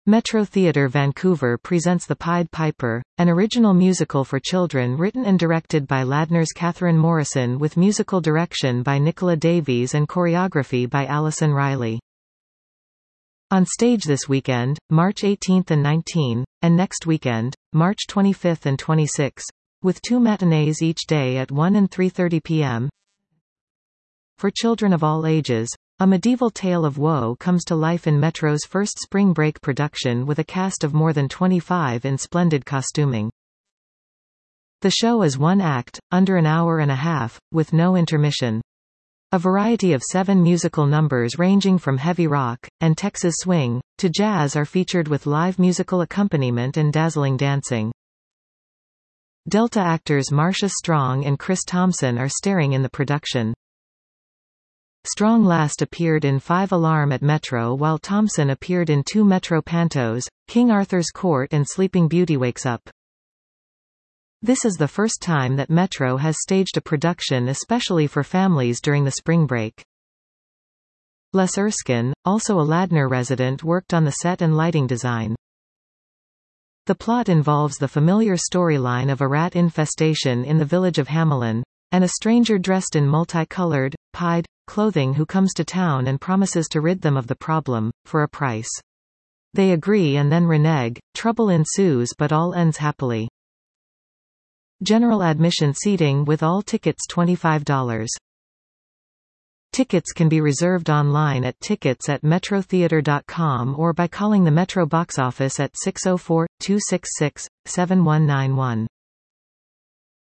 Metro Theatre Vancouver presents The Pied Piper, an original musical for children written and directed by Ladner's Catherine Morrison with musical direction by Nicola Davies and choreography by Alison Riley. On stage this weekend, March 18 and 19, and next weekend, March 25 and 26, with 2 matinees each day at 1 and 3:30 p.m. For children of all ages, a medieval tale of woe comes to life in Metro's first spring break production with a cast of more than 25 in splendid costuming. The show is one act, under an hour and a half, with no intermission. A variety of 7 musical numbers ranging from heavy rock, and Texas swing, to jazz are featured with live musical accompaniment and dazzling dancing. Delta actors Marcia Strong and Chris Thompson are starring in the production. Strong last appeared in 5 Alarm at Metro while Thompson appeared in 2 Metro pantos, King Arthur's Court and Sleeping Beauty Wakes Up. This is the first time that Metro has staged a production especially for families during the spring break. Les Erskine, also a Ladner resident, worked on the set and lighting design. The plot involves the familiar storyline of a rat infestation in the village of Hamelin, and a stranger dressed in multicolored, pied clothing who comes to town and promises to rid them of the problem, for a price. They agree and then renege, trouble ensues but all ends happily. General admission seating with all tickets $25. Tickets can be reserved online at tickets@metrotheatre.com or by calling the Metro box office at 604-266-7191.